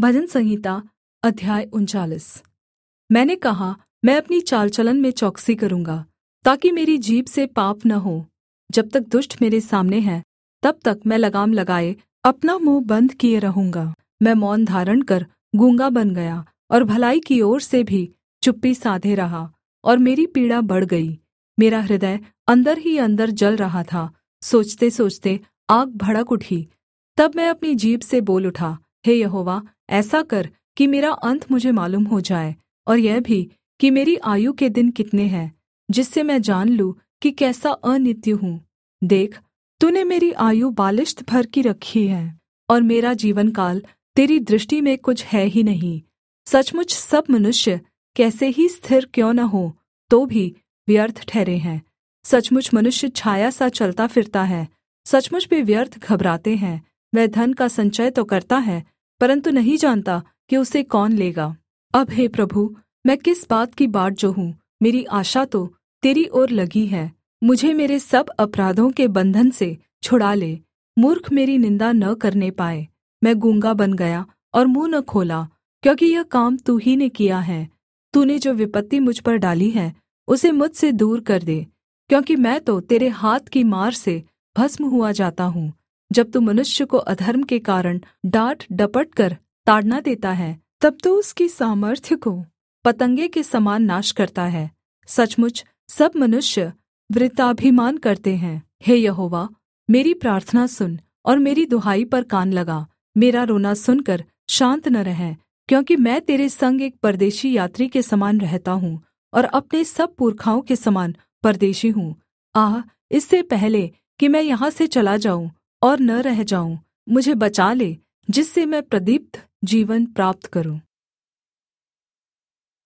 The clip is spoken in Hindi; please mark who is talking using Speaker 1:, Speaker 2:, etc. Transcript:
Speaker 1: भजन संहिता अध्याय 39। मैंने कहा, मैं अपनी चाल चलन में चौकसी करूँगा, ताकि मेरी जीभ से पाप न हो। जब तक दुष्ट मेरे सामने है, तब तक मैं लगाम लगाए अपना मुँह बन्द किए रहूँगा। मैं मौन धारण कर गूँगा बन गया और भलाई की ओर से भी चुप्पी साधे रहा, और मेरी पीड़ा बढ़ गई। मेरा हृदय अंदर ही अंदर जल रहा था। सोचते सोचते आग भड़क उठी। तब मैं अपनी जीभ से बोल उठा, हे यहोवा, ऐसा कर कि मेरा अंत मुझे मालूम हो जाए, और यह भी कि मेरी आयु के दिन कितने हैं, जिससे मैं जान लूँ कि कैसा अनित्य हूँ। देख, तूने मेरी आयु बालिश्त भर की रखी है, और मेरा जीवनकाल तेरी दृष्टि में कुछ है ही नहीं। सचमुच सब मनुष्य कैसे ही स्थिर क्यों न हो, तो भी व्यर्थ ठहरे हैं। सचमुच मनुष्य छाया सा चलता फिरता है, सचमुच वे व्यर्थ घबराते हैं। वह धन का संचय तो करता है, परन्तु नहीं जानता कि उसे कौन लेगा। अब हे प्रभु, मैं किस बात की बाट जोहूँ? मेरी आशा तो तेरी ओर लगी है। मुझे मेरे सब अपराधों के बंधन से छुड़ा ले, मूर्ख मेरी निन्दा न करने पाए। मैं गूँगा बन गया और मुँह न खोला, क्योंकि यह काम तू ही ने किया है। तूने जो विपत्ति मुझ पर डाली है, उसे मुझसे दूर कर दे, क्योंकि मैं तो तेरे हाथ की मार से भस्म हुआ जाता हूँ। जब तू मनुष्य को अधर्म के कारण डाँट डपट कर ताड़ना देता है, तब तो उसकी सामर्थ्य को पतंगे के समान नाश करता है। सचमुच सब मनुष्य वृत्ताभिमान करते हैं। हे यहोवा, मेरी प्रार्थना सुन और मेरी दुहाई पर कान लगा। मेरा रोना सुनकर शान्त न रह, क्योंकि मैं तेरे संग एक परदेशी यात्री के समान रहता हूँ, और अपने सब पुरखाओं के समान परदेशी हूँ। आह, इससे पहले कि मैं यहाँ से चला जाऊँ और न रह जाऊँ, मुझे बचा ले, जिससे मैं प्रदीप्त जीवन प्राप्त करूँ।